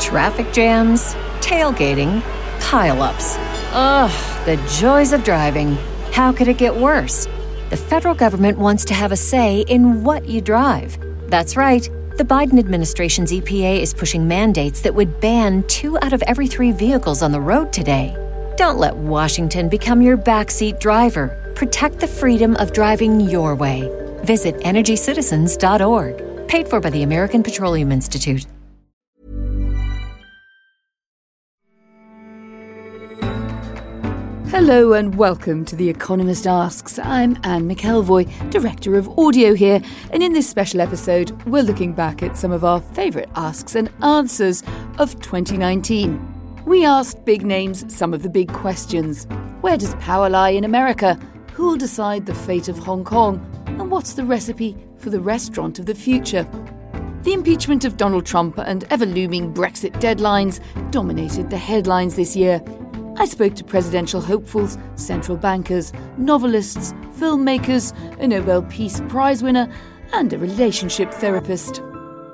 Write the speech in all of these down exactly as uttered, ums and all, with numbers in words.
Traffic jams, tailgating, pile-ups. Ugh, the joys of driving. How could it get worse? The federal government wants to have a say in what you drive. That's right. The Biden administration's E P A is pushing mandates that would ban two out of every three vehicles on the road today. Don't let Washington become your backseat driver. Protect the freedom of driving your way. Visit energy citizens dot org. Paid for by the American Petroleum Institute. Hello and welcome to The Economist Asks. I'm Anne McElvoy, Director of Audio here, and in this special episode, we're looking back at some of our favourite asks and answers of twenty nineteen. We asked big names some of the big questions. Where does power lie in America? Who'll decide the fate of Hong Kong? And what's the recipe for the restaurant of the future? The impeachment of Donald Trump and ever-looming Brexit deadlines dominated the headlines this year. I spoke to presidential hopefuls, central bankers, novelists, filmmakers, a Nobel Peace Prize winner, and a relationship therapist.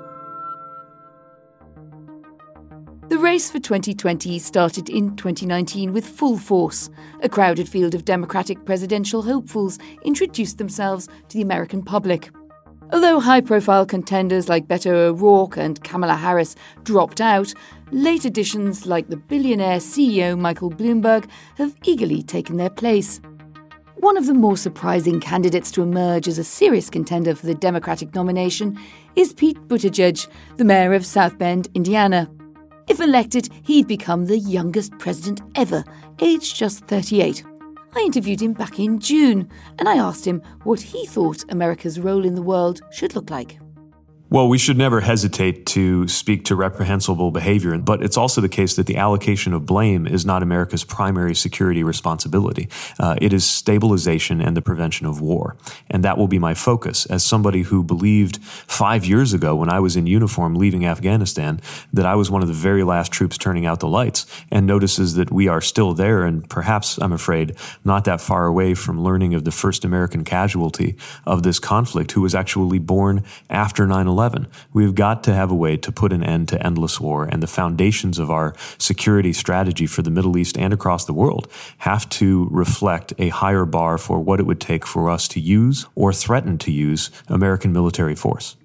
The race for twenty twenty started in twenty nineteen with full force. A crowded field of Democratic presidential hopefuls introduced themselves to the American public. Although high-profile contenders like Beto O'Rourke and Kamala Harris dropped out, late additions like the billionaire C E O Michael Bloomberg have eagerly taken their place. One of the more surprising candidates to emerge as a serious contender for the Democratic nomination is Pete Buttigieg, the mayor of South Bend, Indiana. If elected, he'd become the youngest president ever, aged just thirty-eight. I interviewed him back in June, and I asked him what he thought America's role in the world should look like. Well, we should never hesitate to speak to reprehensible behavior, but it's also the case that the allocation of blame is not America's primary security responsibility. Uh, it is stabilization and the prevention of war. And that will be my focus as somebody who believed five years ago when I was in uniform leaving Afghanistan that I was one of the very last troops turning out the lights and notices that we are still there and perhaps, I'm afraid, not that far away from learning of the first American casualty of this conflict who was actually born after nine eleven. We've got to have a way to put an end to endless war, and the foundations of our security strategy for the Middle East and across the world have to reflect a higher bar for what it would take for us to use or threaten to use American military force.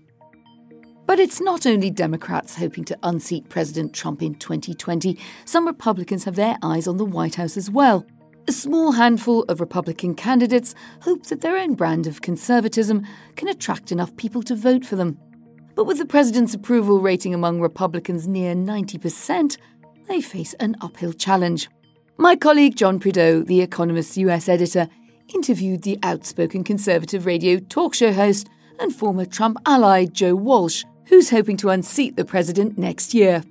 But it's not only Democrats hoping to unseat President Trump in twenty twenty. Some Republicans have their eyes on the White House as well. A small handful of Republican candidates hope that their own brand of conservatism can attract enough people to vote for them. But with the president's approval rating among Republicans near ninety percent, they face an uphill challenge. My colleague John Prideaux, The Economist's U S editor, interviewed the outspoken conservative radio talk show host and former Trump ally Joe Walsh, who's hoping to unseat the president next year.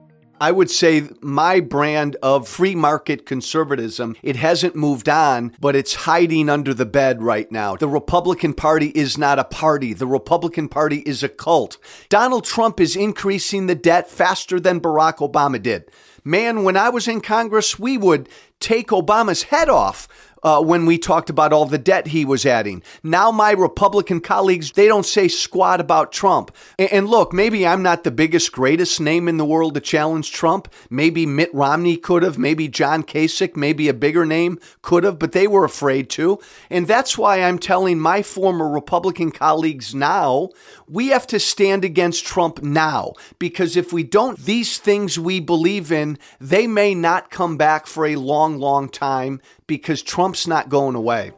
I would say my brand of free market conservatism, it hasn't moved on, but it's hiding under the bed right now. The Republican Party is not a party. The Republican Party is a cult. Donald Trump is increasing the debt faster than Barack Obama did. Man, when I was in Congress, we would take Obama's head off Uh, when we talked about all the debt he was adding. Now my Republican colleagues, they don't say squat about Trump. And, and look, maybe I'm not the biggest, greatest name in the world to challenge Trump. Maybe Mitt Romney could have, maybe John Kasich, maybe a bigger name could have, but they were afraid to. And that's why I'm telling my former Republican colleagues now, we have to stand against Trump now. Because if we don't, these things we believe in, they may not come back for a long, long time, because Trump's not going away.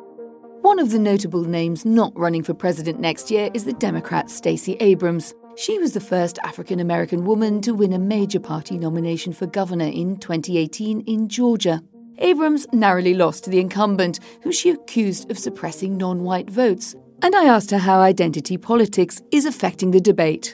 One of the notable names not running for president next year is the Democrat Stacey Abrams. She was the first African-American woman to win a major party nomination for governor in twenty eighteen in Georgia. Abrams narrowly lost to the incumbent, who she accused of suppressing non-white votes. And I asked her how identity politics is affecting the debate.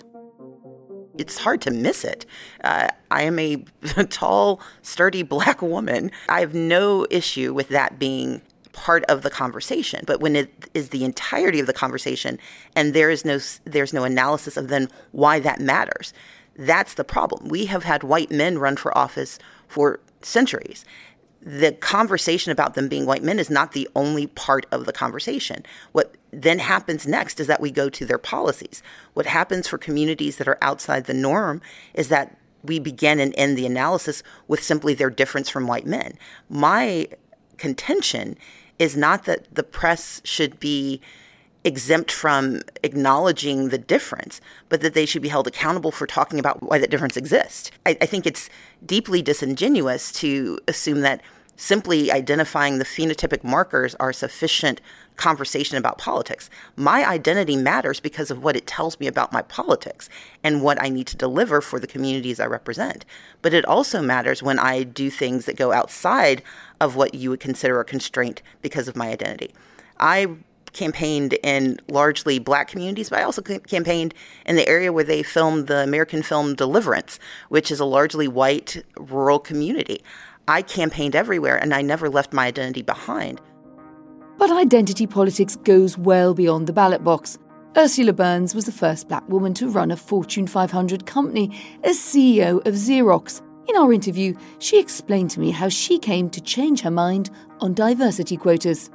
It's hard to miss it. Uh, I am a tall, sturdy black woman. I have no issue with that being part of the conversation. But when it is the entirety of the conversation and there is no there's no analysis of then why that matters, that's the problem. We have had white men run for office for centuries. The conversation about them being white men is not the only part of the conversation. What then happens next is that we go to their policies. What happens for communities that are outside the norm is that we begin and end the analysis with simply their difference from white men. My contention is not that the press should be exempt from acknowledging the difference, but that they should be held accountable for talking about why that difference exists. I, I think it's deeply disingenuous to assume that simply identifying the phenotypic markers are sufficient conversation about politics. My identity matters because of what it tells me about my politics and what I need to deliver for the communities I represent. But it also matters when I do things that go outside of what you would consider a constraint because of my identity. I campaigned in largely black communities, but I also campaigned in the area where they filmed the American film Deliverance, which is a largely white rural community. I campaigned everywhere, and I never left my identity behind. But identity politics goes well beyond the ballot box. Ursula Burns was the first black woman to run a Fortune five hundred company as C E O of Xerox. In our interview, she explained to me how she came to change her mind on diversity quotas.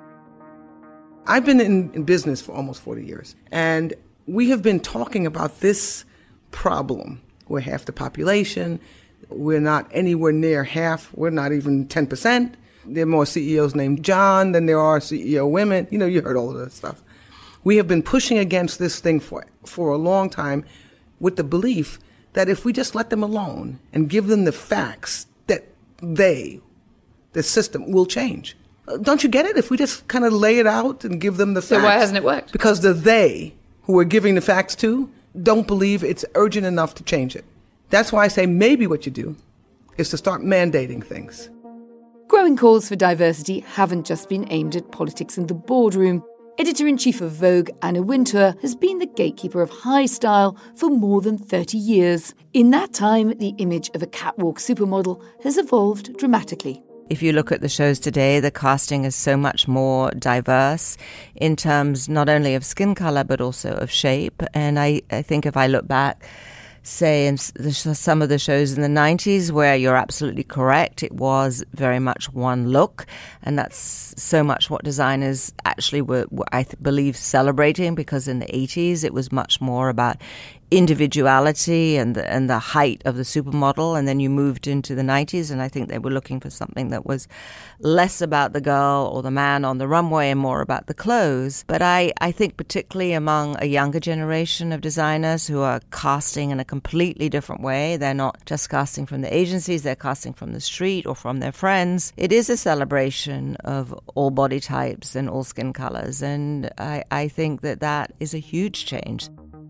I've been in, in business for almost forty years, and we have been talking about this problem. We're half the population. We're not anywhere near half. We're not even ten percent. There are more C E Os named John than there are C E O women. You know, you heard all of that stuff. We have been pushing against this thing for, for a long time with the belief that if we just let them alone and give them the facts, that they, the system, will change. Don't you get it? If we just kind of lay it out and give them the facts. So why hasn't it worked? Because the they who we're giving the facts to don't believe it's urgent enough to change it. That's why I say maybe what you do is to start mandating things. Growing calls for diversity haven't just been aimed at politics in the boardroom. Editor-in-chief of Vogue, Anna Wintour, has been the gatekeeper of high style for more than thirty years. In that time, the image of a catwalk supermodel has evolved dramatically. If you look at the shows today, the casting is so much more diverse in terms not only of skin color, but also of shape. And I, I think if I look back, say in the, some of the shows in the nineties where you're absolutely correct, it was very much one look. And that's so much what designers actually were, were I th- believe, celebrating, because in the eighties it was much more about individuality and the, and the height of the supermodel. And then you moved into the nineties, and I think they were looking for something that was less about the girl or the man on the runway and more about the clothes. But I, I think particularly among a younger generation of designers who are casting in a completely different way, they're not just casting from the agencies, they're casting from the street or from their friends. It is a celebration of all body types and all skin colors. And I, I think that that is a huge change.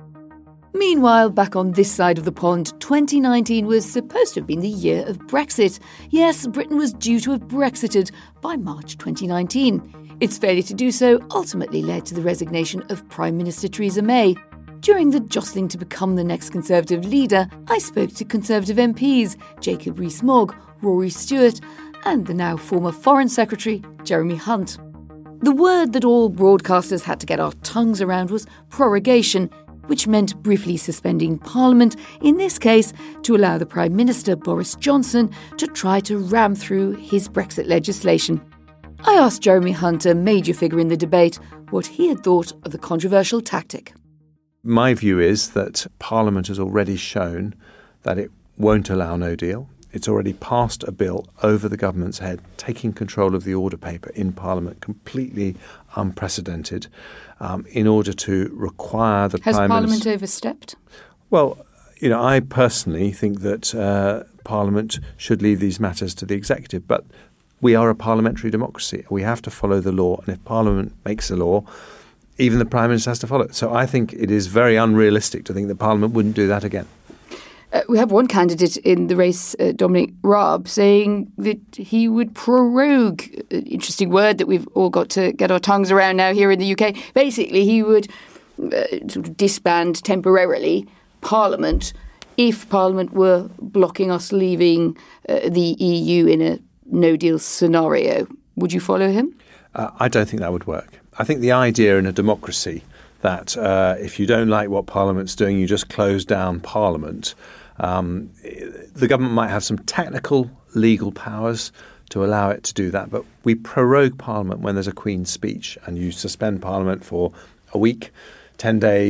Meanwhile, back on this side of the pond, twenty nineteen was supposed to have been the year of Brexit. Yes, Britain was due to have Brexited by March twenty nineteen. Its failure to do so ultimately led to the resignation of Prime Minister Theresa May. During the jostling to become the next Conservative leader, I spoke to Conservative M Ps Jacob Rees-Mogg, Rory Stewart, and the now former Foreign Secretary Jeremy Hunt. The word that all broadcasters had to get our tongues around was prorogation, which meant briefly suspending Parliament, in this case to allow the Prime Minister, Boris Johnson, to try to ram through his Brexit legislation. I asked Jeremy Hunt, a major figure in the debate, what he had thought of the controversial tactic. My view is that Parliament has already shown that it won't allow no deal. It's already passed a bill over the government's head, taking control of the order paper in Parliament, completely unprecedented, um, in order to require the Has Prime Parliament Minister... overstepped? Well, you know, I personally think that uh, Parliament should leave these matters to the executive, but we are a parliamentary democracy. We have to follow the law, and if Parliament makes a law, even the Prime Minister has to follow it. So I think it is very unrealistic to think that Parliament wouldn't do that again. Uh, we have one candidate in the race, uh, Dominic Raab, saying that he would prorogue, uh, interesting word that we've all got to get our tongues around now here in the U K. Basically, he would uh, sort of disband temporarily Parliament if Parliament were blocking us leaving uh, the E U in a no-deal scenario. Would you follow him? Uh, I don't think that would work. I think the idea in a democracy that uh, if you don't like what Parliament's doing, you just close down Parliament. Um, the government might have some technical legal powers to allow it to do that, but we prorogue Parliament when there's a Queen's speech, and you suspend Parliament for a week, ten days,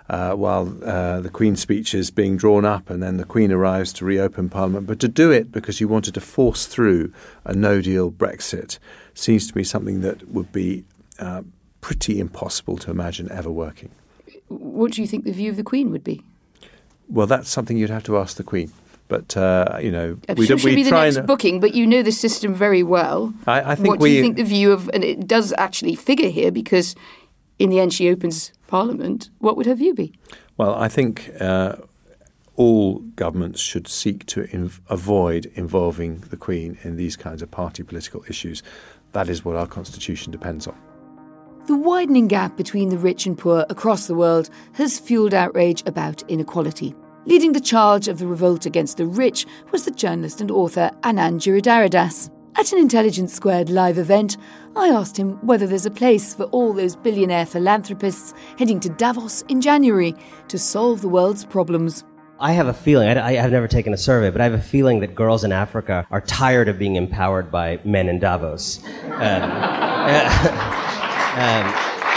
uh, while uh, the Queen's speech is being drawn up and then the Queen arrives to reopen Parliament. But to do it because you wanted to force through a no-deal Brexit seems to me something that would be uh, pretty impossible to imagine ever working. What do you think the view of the Queen would be? Well, that's something you'd have to ask the Queen. But, uh, you know, I'm we sure don't she'll we be the try next and, booking, but you know the system very well. I, I think what we, do you think the view of, and it does actually figure here because in the end she opens Parliament, what would her view be? Well, I think uh, all governments should seek to inv- avoid involving the Queen in these kinds of party political issues. That is what our constitution depends on. The widening gap between the rich and poor across the world has fueled outrage about inequality. Leading the charge of the revolt against the rich was the journalist and author Anand Giridharadas. At an Intelligence Squared live event, I asked him whether there's a place for all those billionaire philanthropists heading to Davos in January to solve the world's problems. I have a feeling, I, I have never taken a survey, but I have a feeling that girls in Africa are tired of being empowered by men in Davos. Um, uh, um,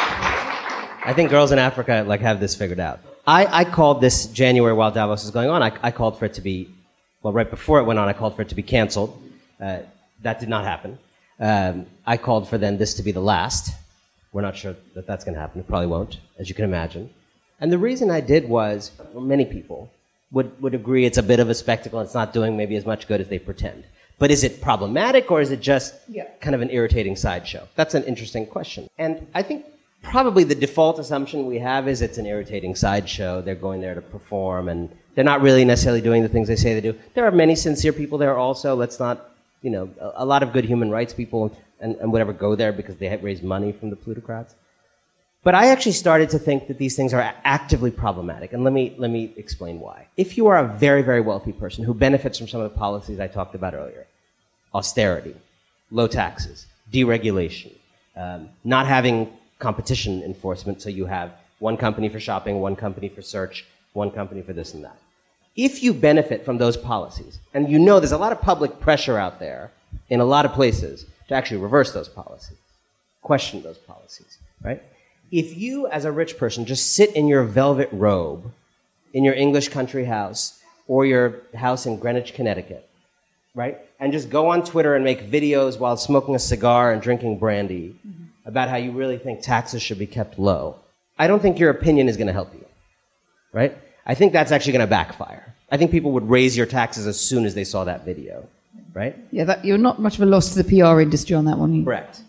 I think girls in Africa like have this figured out. I, I called this January while Davos is going on, I, I called for it to be, well, right before it went on, I called for it to be canceled. Uh, that did not happen. Um, I called for then this to be the last. We're not sure that that's going to happen. It probably won't, as you can imagine. And the reason I did was, well, many people would, would agree it's a bit of a spectacle. It's not doing maybe as much good as they pretend. But is it problematic or is it just yeah. kind of an irritating sideshow? That's an interesting question. And I think probably the default assumption we have is it's an irritating sideshow. They're going there to perform, and they're not really necessarily doing the things they say they do. There are many sincere people there also. Let's not, you know, a, a lot of good human rights people and, and whatever go there because they raise money from the plutocrats. But I actually started to think that these things are actively problematic, and let me let me explain why. If you are a very, very wealthy person who benefits from some of the policies I talked about earlier, austerity, low taxes, deregulation, um, not having competition enforcement, so you have one company for shopping, one company for search, one company for this and that. If you benefit from those policies, and you know there's a lot of public pressure out there in a lot of places to actually reverse those policies, question those policies, right? If you, as a rich person, just sit in your velvet robe in your English country house or your house in Greenwich, Connecticut, right, and just go on Twitter and make videos while smoking a cigar and drinking brandy, mm-hmm. about how you really think taxes should be kept low, I don't think your opinion is going to help you, right? I think that's actually going to backfire. I think people would raise your taxes as soon as they saw that video, right? Yeah, that, you're not much of a loss to the P R industry on that one. Correct.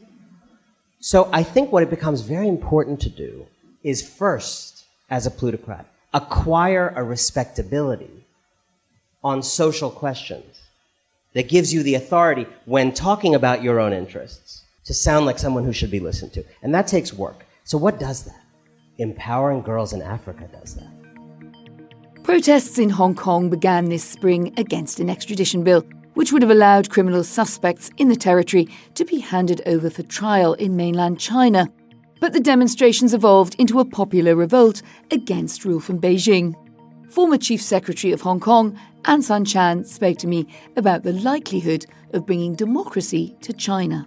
So I think what it becomes very important to do is first, as a plutocrat, acquire a respectability on social questions that gives you the authority when talking about your own interests to sound like someone who should be listened to. And that takes work. So what does that? Empowering Girls in Africa does that. Protests in Hong Kong began this spring against an extradition bill, which would have allowed criminal suspects in the territory to be handed over for trial in mainland China. But the demonstrations evolved into a popular revolt against rule from Beijing. Former Chief Secretary of Hong Kong, An San Chan, spoke to me about the likelihood of bringing democracy to China.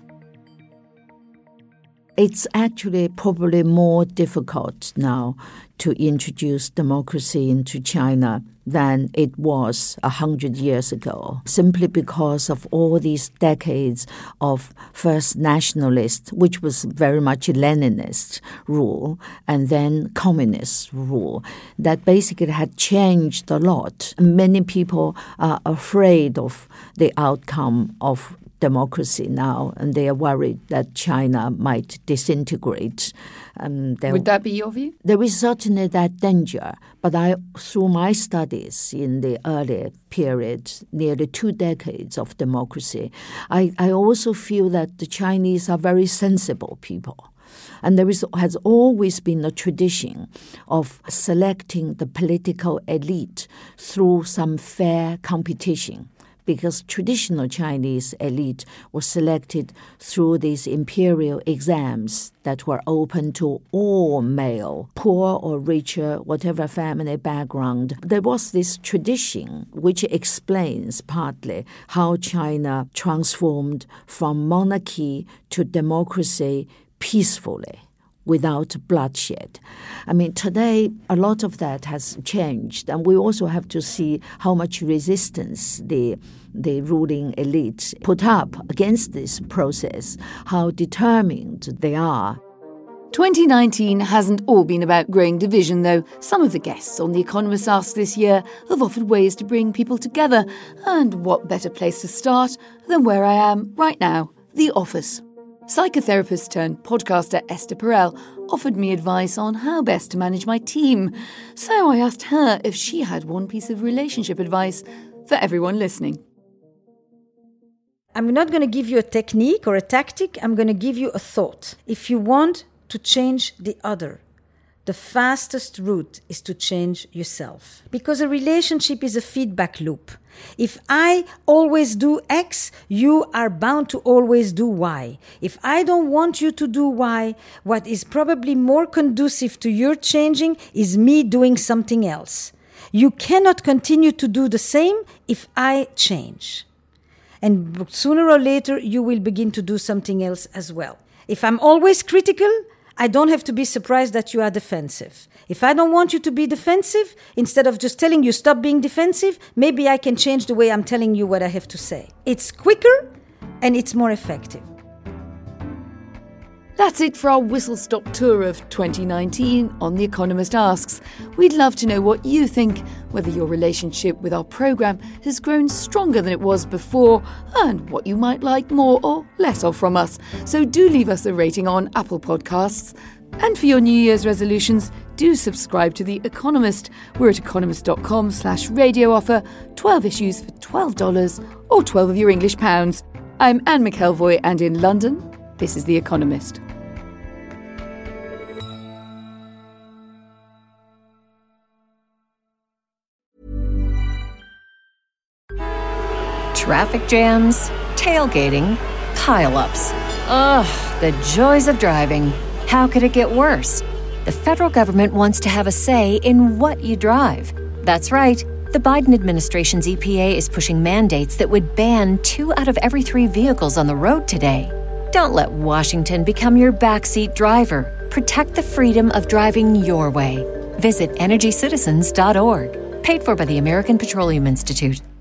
It's actually probably more difficult now to introduce democracy into China than it was a hundred years ago, simply because of all these decades of first nationalist, which was very much Leninist rule, and then communist rule, that basically had changed a lot. Many people are afraid of the outcome of democracy now, and they are worried that China might disintegrate. Um, Would that be your view? There is certainly that danger, but I, through my studies in the early period, nearly two decades of democracy, I, I also feel that the Chinese are very sensible people. And there is, has always been a tradition of selecting the political elite through some fair competition, because traditional Chinese elite was selected through these imperial exams that were open to all male, poor or richer, whatever family background. There was this tradition which explains partly how China transformed from monarchy to democracy peacefully, without bloodshed. I mean, today, a lot of that has changed, and we also have to see how much resistance the the ruling elites put up against this process, how determined they are. twenty nineteen hasn't all been about growing division, though. Some of the guests on The Economist Ask this year have offered ways to bring people together, and what better place to start than where I am right now, the office. Psychotherapist turned podcaster Esther Perel offered me advice on how best to manage my team. So I asked her if she had one piece of relationship advice for everyone listening. I'm not going to give you a technique or a tactic. I'm going to give you a thought. If you want to change the other, the fastest route is to change yourself. Because a relationship is a feedback loop. If I always do X, you are bound to always do Y. If I don't want you to do Y, what is probably more conducive to your changing is me doing something else. You cannot continue to do the same if I change. And sooner or later, you will begin to do something else as well. If I'm always critical, I don't have to be surprised that you are defensive. If I don't want you to be defensive, instead of just telling you stop being defensive, maybe I can change the way I'm telling you what I have to say. It's quicker and it's more effective. That's it for our whistle-stop tour of twenty nineteen on The Economist Asks. We'd love to know what you think, whether your relationship with our programme has grown stronger than it was before, and what you might like more or less of from us. So do leave us a rating on Apple Podcasts. And for your New Year's resolutions, do subscribe to The Economist. We're at economist.com slash radio offer, twelve issues for twelve dollars or twelve of your English pounds. I'm Anne McElvoy, and in London, this is The Economist. Traffic jams, tailgating, pile-ups. Ugh, the joys of driving. How could it get worse? The federal government wants to have a say in what you drive. That's right. The Biden administration's E P A is pushing mandates that would ban two out of every three vehicles on the road today. Don't let Washington become your backseat driver. Protect the freedom of driving your way. Visit energy citizens dot org. Paid for by the American Petroleum Institute.